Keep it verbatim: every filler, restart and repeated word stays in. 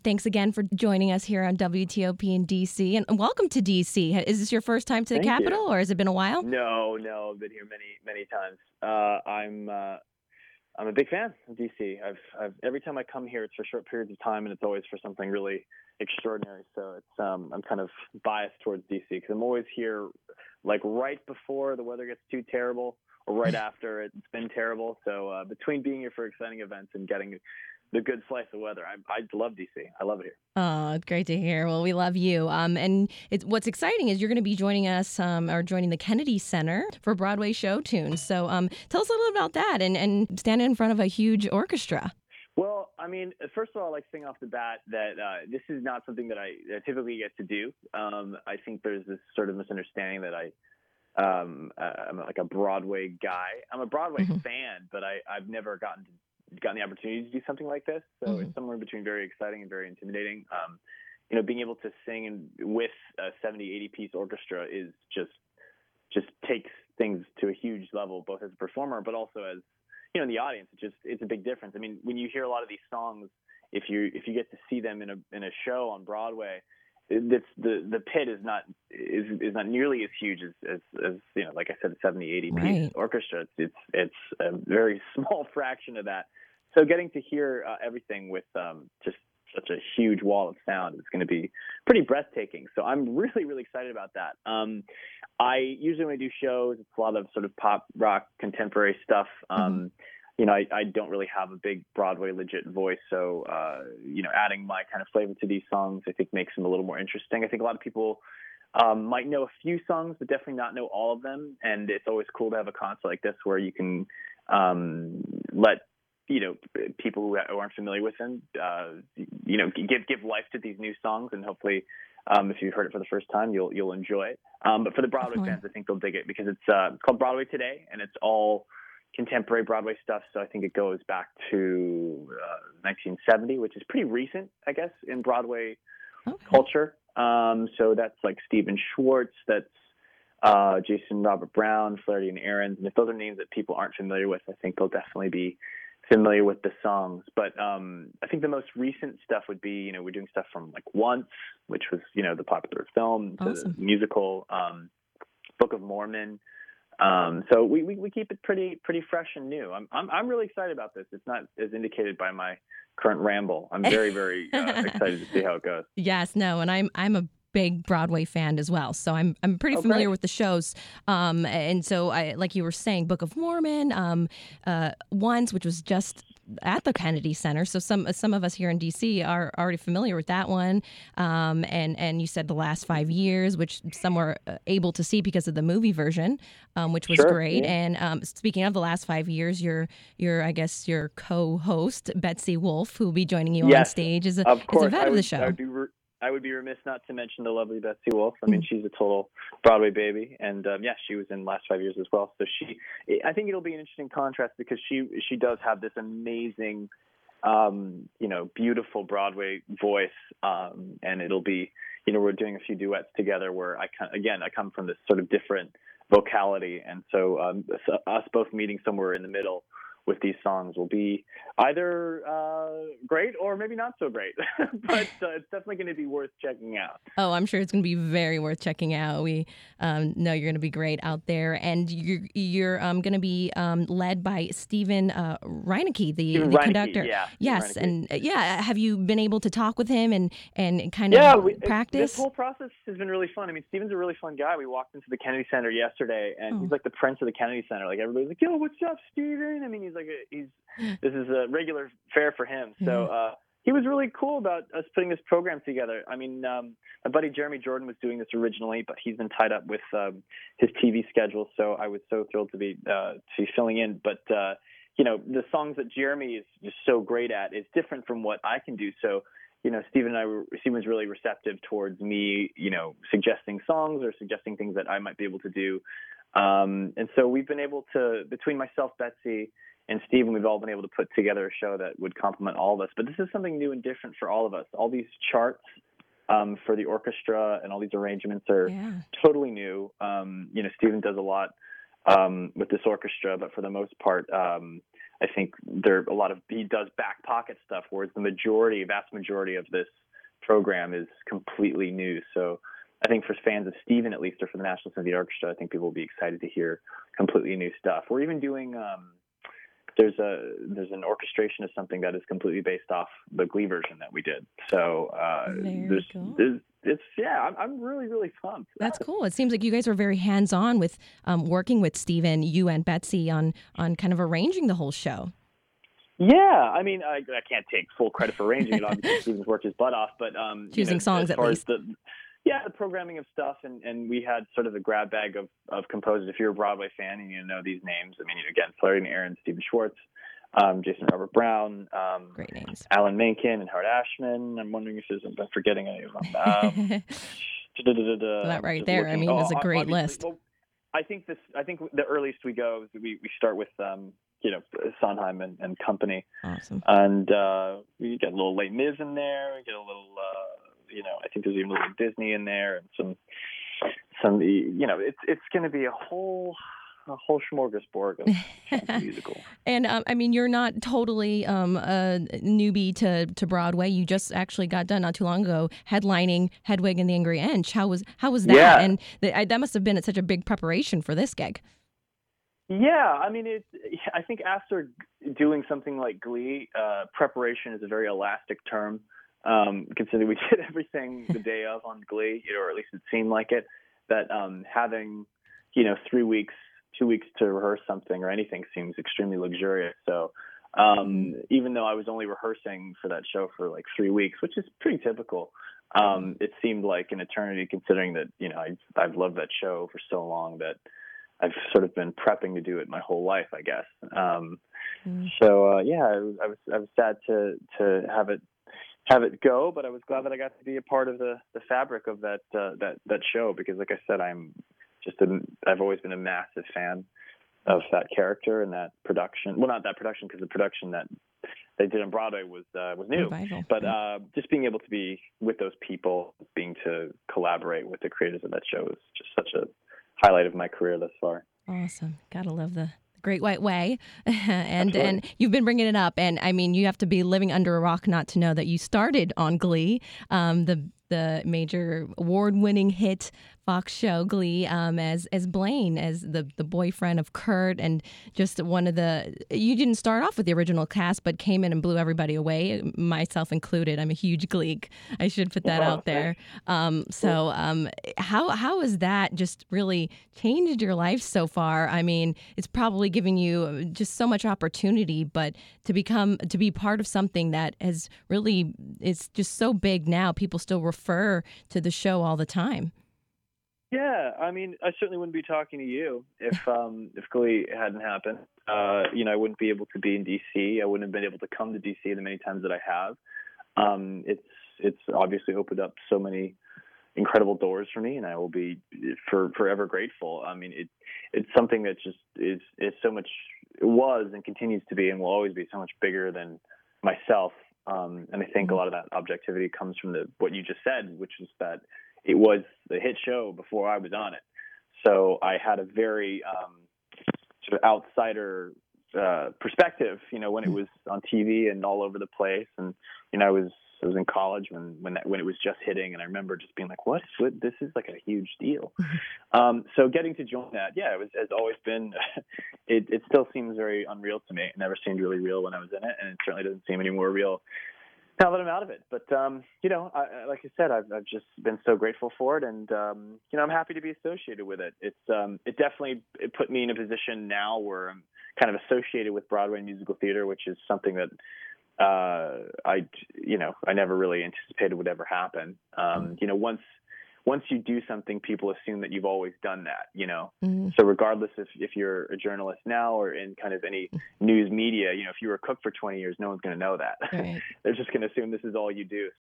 Thanks again for joining us here on W T O P in D C, and welcome to D C. Is this your first time to the Thank Capitol, you. or has it been a while? No, no, I've been here many, many times. Uh, I'm, uh, I'm a big fan of D C. I've, I've, every time I come here, it's for short periods of time, and it's always for something really extraordinary. So it's, um, I'm kind of biased towards D C because I'm always here, like right before the weather gets too terrible, or right after it's been terrible. So uh, between being here for exciting events and getting the good slice of weather, I, I love D C. I love it here. Oh, great to hear. Well, we love you. Um, and it's, what's exciting is you're going to be joining us, um, or joining the Kennedy Center for Broadway Show Tunes. So um, tell us a little about that and, and standing in front of a huge orchestra. Well, I mean, first of all, I like saying off the bat that uh, this is not something that I typically get to do. Um, I think there's this sort of misunderstanding that I, um, uh, I'm like a Broadway guy. I'm a Broadway Mm-hmm. fan, but I, I've never gotten to gotten the opportunity to do something like this. So Mm-hmm. it's somewhere between very exciting and very intimidating. Um, you know, being able to sing and with a seventy, eighty piece orchestra is just, just takes things to a huge level, both as a performer, but also as, you know, in the audience. It's just, it's a big difference. I mean, when you hear a lot of these songs, if you, if you get to see them in a, in a show on Broadway, it's the, the pit is not, is, is not nearly as huge as, as, as, you know, like I said, a seventy, eighty piece Right. orchestra. It's, it's, it's a very small fraction of that. So getting to hear uh, everything with um, just such a huge wall of sound is going to be pretty breathtaking. So I'm really, really excited about that. Um, I usually when I do shows, it's a lot of sort of pop, rock, contemporary stuff. Um, Mm-hmm. You know, I, I don't really have a big Broadway legit voice. So, uh, you know, adding my kind of flavor to these songs, I think makes them a little more interesting. I think a lot of people um, might know a few songs, but definitely not know all of them. And it's always cool to have a concert like this where you can um, let you know, people who aren't familiar with them, uh, you know, give give life to these new songs, and hopefully, um, if you've heard it for the first time, you'll you'll enjoy it. Um, but for the Broadway Definitely. fans, I think they'll dig it because it's uh, called Broadway Today, and it's all contemporary Broadway stuff. So I think it goes back to uh, nineteen seventy, which is pretty recent, I guess, in Broadway Okay. culture. Um, so that's like Stephen Schwartz, that's uh, Jason Robert Brown, Flaherty and Ahrens, and if those are names that people aren't familiar with, I think they'll definitely be familiar with the songs. But um, I think the most recent stuff would be, you know, we're doing stuff from like Once, which was, you know, the popular film, to Awesome. the musical, um, Book of Mormon. Um, so we, we, we keep it pretty pretty fresh and new. I'm, I'm I'm really excited about this. It's not as indicated by my current ramble. I'm very very uh, excited to see how it goes. Yes, no, and I'm I'm a big Broadway fan as well, so I'm I'm pretty Oh, familiar great. with the shows. Um, and so I, like you were saying, Book of Mormon, um, uh, Once, which was just at the Kennedy Center. So some some of us here in D C are already familiar with that one. Um, and and you said the last five years, which some were uh, able to see because of the movie version, um, which was Sure, great. yeah. And um, speaking of the last five years, your your I guess your co-host Betsy Wolfe, who will be joining you on Yes, stage, is a of is a course. vet I of the would, show. I would be re- I would be remiss not to mention the lovely Betsy Wolfe. I mean, she's a total Broadway baby, and um, yeah, she was in the last five years as well. So she, I think it'll be an interesting contrast because she she does have this amazing, um, you know, beautiful Broadway voice, um, and it'll be, you know, we're doing a few duets together where I kind again I come from this sort of different vocality, and so, um, so us both meeting somewhere in the middle with these songs will be either uh, great or maybe not so great, but uh, it's definitely going to be worth checking out. Oh, I'm sure it's going to be very worth checking out. We um, know you're going to be great out there, and you're you're um, going to be um, led by Stephen uh, Reinecke, the, Stephen the Reinecke, conductor. yeah, Stephen Yes, Reinecke. and uh, yeah, have you been able to talk with him and and kind Yeah, of we, it, practice? this whole process has been really fun. I mean, Stephen's a really fun guy. We walked into the Kennedy Center yesterday, and Oh. he's like the prince of the Kennedy Center. Like everybody's like, "Yo, what's up, Stephen?" I mean, he's like, a, he's this is a regular fare for him. So uh, he was really cool about us putting this program together. I mean, um, my buddy Jeremy Jordan was doing this originally, but he's been tied up with um, his T V schedule. So I was so thrilled to be uh, to be filling in. But uh, you know, the songs that Jeremy is just so great at is different from what I can do. So you know, Stephen and I were, Stephen was really receptive towards me, you know, suggesting songs or suggesting things that I might be able to do. Um, and so we've been able to, between myself, Betsy, and Stephen, we've all been able to put together a show that would complement all of us. But this is something new and different for all of us. All these charts um, for the orchestra and all these arrangements are Yeah. totally new. Um, you know, Stephen does a lot um, with this orchestra, but for the most part, um, I think there are a lot of he does back pocket stuff, whereas the majority, vast majority of this program is completely new. So I think for fans of Steven, at least, or for the National Symphony Orchestra, I think people will be excited to hear completely new stuff. We're even doing um, there's a there's an orchestration of something that is completely based off the Glee version that we did. So uh, there's, cool. there's it's yeah, I'm, I'm really really pumped. That's cool. It seems like you guys are very hands on with um, working with Steven, you and Betsy, on on kind of arranging the whole show. Yeah, I mean, I, I can't take full credit for arranging it. Obviously, Steven's worked his butt off, but um, choosing you know, songs as at far least. As the, yeah, the programming of stuff, and, and we had sort of a grab bag of, of composers. If you're a Broadway fan and you know these names, I mean, again, Flaherty and Aaron, Stephen Schwartz, um, Jason Robert Brown, um, great names, Alan Menken and Howard Ashman. I'm wondering if there's, I'm forgetting any of them. Um, that right there, looking. I mean, oh, it's a great list. Well, I think this. I think the earliest we go is we, we start with um, you know Sondheim and, and company. Awesome. And uh, we get a little Les Mis in there. We get a little. Uh, You know, I think there's even a little Disney in there, and some, some. You know, it's it's going to be a whole, a whole smorgasbord of musical. And um, I mean, you're not totally um, a newbie to, to Broadway. You just actually got done not too long ago headlining Hedwig and the Angry Inch. How was how was that? Yeah. And the, I, that must have been such a big preparation for this gig. Yeah, I mean, it's. I think after doing something like Glee, uh, preparation is a very elastic term. Um, considering we did everything the day of on Glee, you know, or at least it seemed like it, that um, having, you know, three weeks, two weeks to rehearse something or anything seems extremely luxurious. So um, even though I was only rehearsing for that show for like three weeks, which is pretty typical, um, it seemed like an eternity considering that, you know, I've, I've loved that show for so long that I've sort of been prepping to do it my whole life, I guess. Um, mm. So, uh, yeah, I was, I was, I was sad to, to have it, have it go, but I was glad that I got to be a part of the, the fabric of that, uh, that, that show, because like I said, I'm just, a, I've always been a massive fan of that character and that production. Well, not that production, because the production that they did on Broadway was, uh, was new, Revival. But, uh, just being able to be with those people, being to collaborate with the creators of that show is just such a highlight of my career thus far. Awesome. Gotta love the Great White Way. and Absolutely. And you've been bringing it up. And I mean, you have to be living under a rock not to know that you started on Glee, um, the the major award-winning hit Fox show Glee, um, as as Blaine, as the the boyfriend of Kurt, and just one of the. You didn't start off with the original cast, but came in and blew everybody away, myself included. I'm a huge Gleek. I should put that oh, out there. Um, so, um, how how has that just really changed your life so far? I mean, it's probably giving you just so much opportunity, but to become to be part of something that has really is just so big now, people still refer to the show all the time. Yeah, I mean, I certainly wouldn't be talking to you if um, if Glee hadn't happened. Uh, you know, I wouldn't be able to be in D C. I wouldn't have been able to come to D C the many times that I have. Um, it's it's obviously opened up so many incredible doors for me, and I will be for, forever grateful. I mean, it it's something that just is is so much. It was and continues to be, and will always be so much bigger than myself. Um, and I think a lot of that objectivity comes from the what you just said, which is that it was the hit show before I was on it. So I had a very um, sort of outsider uh, perspective, you know, when it was on T V and all over the place. And, you know, I was I was in college when when that, when it was just hitting, and I remember just being like, what? what? This is like a huge deal. um, so getting to join that, yeah, it was, has always been, it, it still seems very unreal to me. It never seemed really real when I was in it, and it certainly doesn't seem any more real now that I'm out of it. But, um, you know, I, like I said, I've, I've just been so grateful for it. And, um, you know, I'm happy to be associated with it. It's, um, it definitely it put me in a position now where I'm kind of associated with Broadway and musical theater, which is something that, uh, I, you know, I never really anticipated would ever happen. Um, you know, once, once you do something, people assume that you've always done that, you know? Mm-hmm. So regardless if, if you're a journalist now or in kind of any news media, you know, if you were a cook for twenty years, no one's going to know that. Right. They're just going to assume this is all you do.